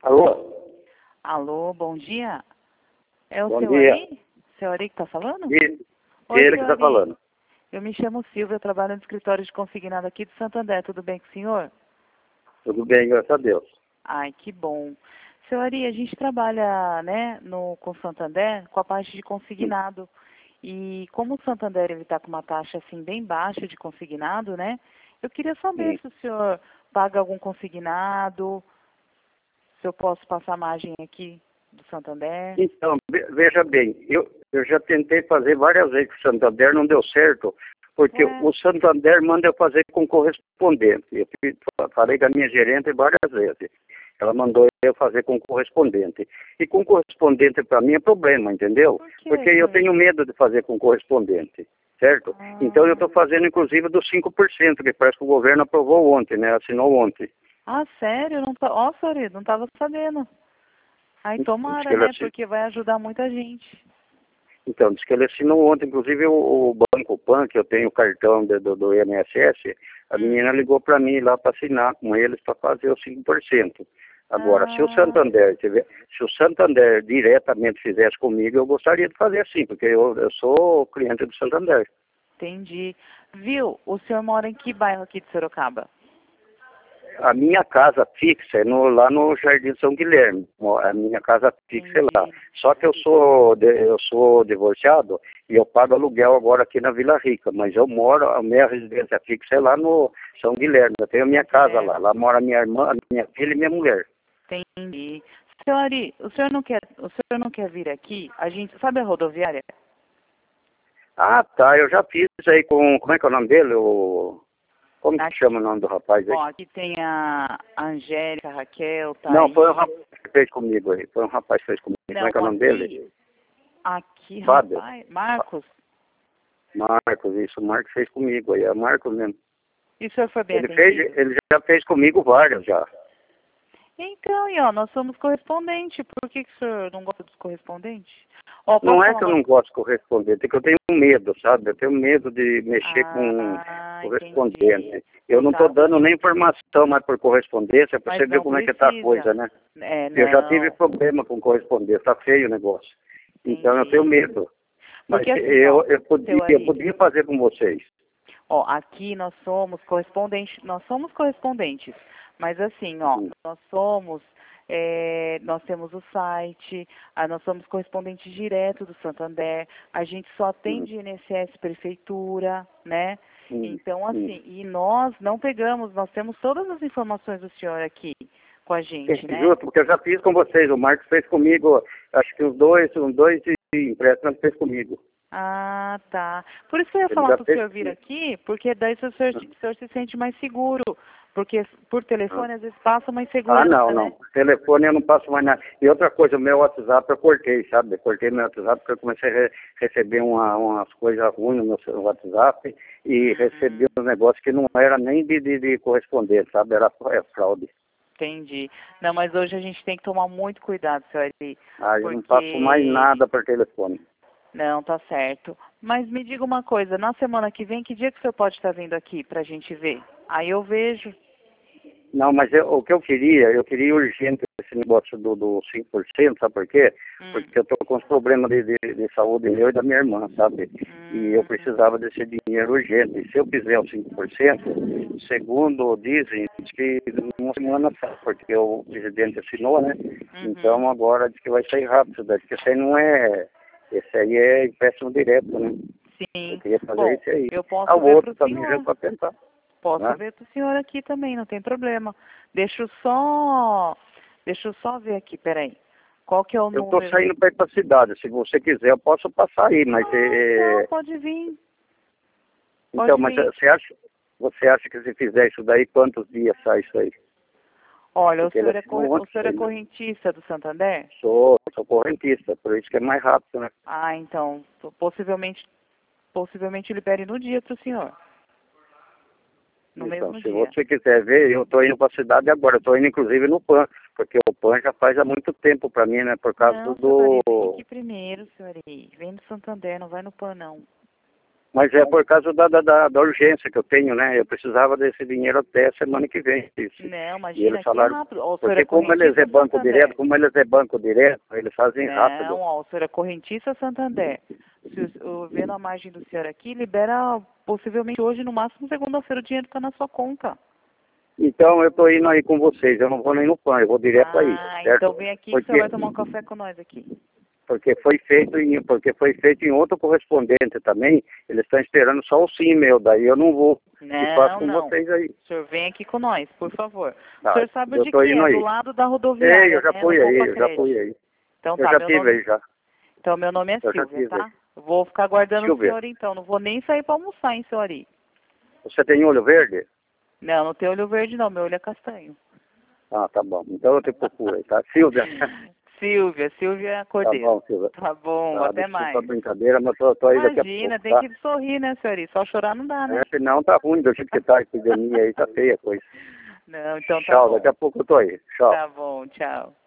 Alô? Alô, bom dia. É o Bom seu dia. Ari? Seu Ari que está falando? Ele que seu está Ari. falando. Eu me chamo Silvia, eu trabalho no escritório de consignado aqui de Santo André. Tudo bem com o senhor? Tudo bem, graças a Deus. Ai, que bom. Seu Ari, a gente trabalha, né, com Santander com a parte de consignado. E como o Santander está com uma taxa assim bem baixa de consignado, né? Eu queria saber se o senhor paga algum consignado, se eu posso passar a margem aqui do Santander. Então, veja bem, eu já tentei fazer várias vezes com o Santander, não deu certo, porque o Santander manda eu fazer com correspondente. Eu falei com a minha gerente várias vezes. Ela mandou eu fazer com correspondente. E com correspondente para mim é problema, entendeu? Porque eu tenho medo de fazer com correspondente, certo? Então eu estou fazendo inclusive dos 5%, que parece que o governo aprovou ontem, né? Assinou ontem. Ah, sério? Ó, Sori, não estava sabendo. Aí tomara, né? Porque vai ajudar muita gente. Então, diz que ele assinou ontem, inclusive o Banco Pan, que eu tenho o cartão do INSS, a menina ligou para mim lá para assinar com eles para fazer os 5%. Agora, se o Santander diretamente fizesse comigo, eu gostaria de fazer assim, porque eu sou cliente do Santander. Entendi. Viu? O senhor mora em que bairro aqui de Sorocaba? A minha casa fixa é lá no Jardim São Guilherme. A minha casa fixa é lá. Só que eu sou divorciado e eu pago aluguel agora aqui na Vila Rica. Mas eu moro, a minha residência fixa é lá no São Guilherme. Eu tenho a minha casa lá. Lá mora minha irmã, minha filha e minha mulher. Entendi. Seu Ari, o senhor não quer vir aqui? A gente sabe a rodoviária? Ah, tá. Eu já fiz aí com... Como é que é o nome dele? Como que chama o nome do rapaz aí? Ó, aqui tem a Angélica, a Raquel, tá? Não, foi um rapaz que fez comigo aí. Foi um rapaz que fez comigo. Não, como é que é o nome dele? Aqui, Fábio. rapaz, Marcos. Marcos, isso. O Marcos fez comigo aí. É Marcos mesmo. E o senhor foi bem atendido? Ele já fez comigo várias já. Então, e ó, nós somos correspondentes. Por que o senhor não gosta dos correspondentes? Ó, Não é que eu não gosto de correspondente, é que eu tenho medo, sabe? Eu tenho medo de mexer com correspondente. Entendi. Eu não estou dando nem informação mais por correspondência, para você ver como é que tá a coisa, né? Eu já tive problema com correspondência, tá feio o negócio. Então eu tenho medo. Mas assim, eu podia fazer com vocês. Ó, aqui nós somos correspondentes, mas assim, ó, nós temos o site, nós somos correspondentes direto do Santander, a gente só atende INSS Prefeitura, né? Então, assim, e nós não pegamos, nós temos todas as informações do senhor aqui com a gente, né? Justo, porque eu já fiz com vocês, o Marcos fez comigo, acho que uns dois empréstimos fez comigo. Ah, tá. Por isso que eu ia falar para o senhor vir aqui, porque daí o senhor se sente mais seguro. Porque por telefone às vezes passa mais segurança, não. Por telefone eu não passo mais nada. E outra coisa, o meu WhatsApp eu cortei, sabe? Eu cortei meu WhatsApp porque eu comecei a receber umas coisas ruins no meu WhatsApp e recebi um negócio que não era nem de correspondente, sabe? Era fraude. Entendi. Não, mas hoje a gente tem que tomar muito cuidado, senhor Ari. Eu não passo mais nada por telefone. Não, tá certo. Mas me diga uma coisa, na semana que vem, que dia que o senhor pode estar vindo aqui pra gente ver? Aí eu vejo. Não, mas o que eu queria urgente esse negócio do 5%, sabe por quê? Porque eu tô com uns problemas de saúde meu e da minha irmã, sabe? E eu precisava desse dinheiro urgente. E se eu fizer os 5%, segundo dizem, diz que numa semana sai, porque o presidente assinou, né? Então agora diz que vai sair rápido, porque esse aí não é... Esse aí é empréstimo direto, né? Sim. Eu queria fazer esse aí. Eu posso ver outro também já para tentar. Posso ver para o senhor aqui também, não tem problema. Deixa eu só ver aqui, peraí. Qual que é o número? Eu estou saindo para ir para a cidade. Se você quiser, eu posso passar aí, mas... Não, pode vir. Então, mas você acha que se fizer isso daí, quantos dias sai isso aí? Olha, o senhor é correntista do Santander? Sou correntista, por isso que é mais rápido, né? Ah, então, possivelmente libere no dia para o senhor. No mesmo se dia. você quiser ver, eu estou indo para a cidade agora. Eu estou indo, inclusive, no PAN, porque o PAN já faz há muito tempo para mim, né? Por causa Não, senhor Ari, vem aqui primeiro, senhor Ari. Vem no Santander, não vai no PAN, não. Mas é por causa da urgência que eu tenho, né? Eu precisava desse dinheiro até semana que vem. Isso. Não, E imagina, eles aqui falaram, é rápido. Ó, o senhor porque é como eles é correntista banco Santander. direto, eles fazem rápido. Não, ó, o senhor é correntista Santander. Se vendo a margem do senhor aqui, libera possivelmente hoje, no máximo segunda-feira, o dinheiro fica na sua conta. Então eu tô indo aí com vocês, eu não vou nem no PAN, eu vou direto aí, certo? Então vem aqui que o senhor vai tomar um café com nós aqui. Porque foi feito em outro correspondente também, eles estão esperando só o sim meu, daí eu não vou. E faço com vocês aí. O senhor vem aqui com nós, por favor. Tá, O senhor sabe eu onde tô que é? indo aí. Do lado da rodoviária, Ei, eu já né? fui No aí, Pompa eu já Cred. fui aí. Então Eu tá, já meu tive nome... aí já. Então meu nome é Eu já Silvia, tive tá? aí. Vou ficar aguardando o Silvia. senhor então, não vou nem sair para almoçar, hein, senhor Ari? Você tem olho verde? Não, não tem olho verde não, meu olho é castanho. Ah, tá bom. Então eu te procuro aí, tá? Silvia. Silvia Cordeiro. Tá bom, Silvia. Tá bom, Tá, até desculpa mais. a brincadeira, mas tô aí daqui a Imagina, pouco, tem tá? que sorrir, né, senhor Ari? Só chorar não dá, né? É, senão tá ruim do jeito que tá a epidemia aí, tá feia a coisa. Não, então tá Tchau, bom. daqui a pouco eu tô aí. Tchau. Tá bom, tchau.